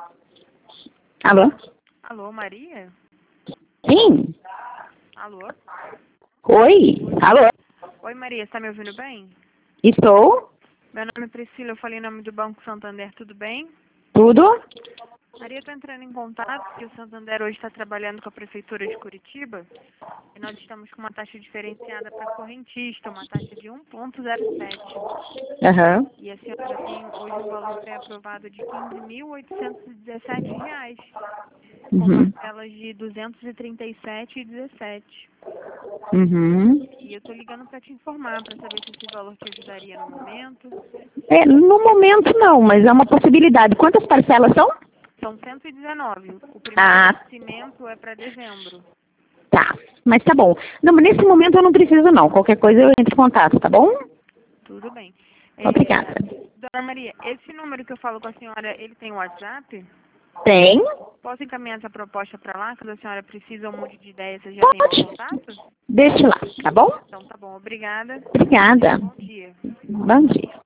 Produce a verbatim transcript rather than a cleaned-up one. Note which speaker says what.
Speaker 1: Alô?
Speaker 2: Alô, Maria?
Speaker 1: Sim.
Speaker 2: Alô?
Speaker 1: Oi? Alô?
Speaker 2: Oi, Maria, está me ouvindo bem?
Speaker 1: Estou?
Speaker 2: Meu nome é Priscila, eu falei em nome do Banco Santander, tudo bem?
Speaker 1: Tudo?
Speaker 2: Maria, estou entrando em contato porque o Santander hoje está trabalhando com a Prefeitura de Curitiba e nós estamos com uma taxa diferenciada para correntista, uma taxa de um ponto zero sete.
Speaker 1: Aham.
Speaker 2: E a senhora tem hoje um valor pré-aprovado de quinze mil oitocentos e dezessete reais, com
Speaker 1: Uhum.
Speaker 2: parcelas de duzentos e trinta e sete reais e dezessete centavos.
Speaker 1: Uhum.
Speaker 2: E eu estou ligando para te informar, para saber se esse valor te ajudaria no momento.
Speaker 1: É, no momento não, mas é uma possibilidade. Quantas parcelas são?
Speaker 2: São cento e dezenove. O primeiro
Speaker 1: Ah,
Speaker 2: vencimento é para dezembro.
Speaker 1: tá. Mas tá bom. Não, mas nesse momento eu não preciso não. Qualquer coisa eu entro em contato, tá bom?
Speaker 2: Tudo bem.
Speaker 1: Obrigada.
Speaker 2: É, Dona Maria, esse número que eu falo com a senhora, ele tem WhatsApp?
Speaker 1: Tem?
Speaker 2: Posso encaminhar essa proposta para lá? Caso a senhora precise ou mude de ideia, você já tem meu
Speaker 1: Pode.
Speaker 2: contato?
Speaker 1: Deixe lá, tá bom?
Speaker 2: Então tá bom, obrigada.
Speaker 1: Obrigada.
Speaker 2: Bom dia.
Speaker 1: Bom dia.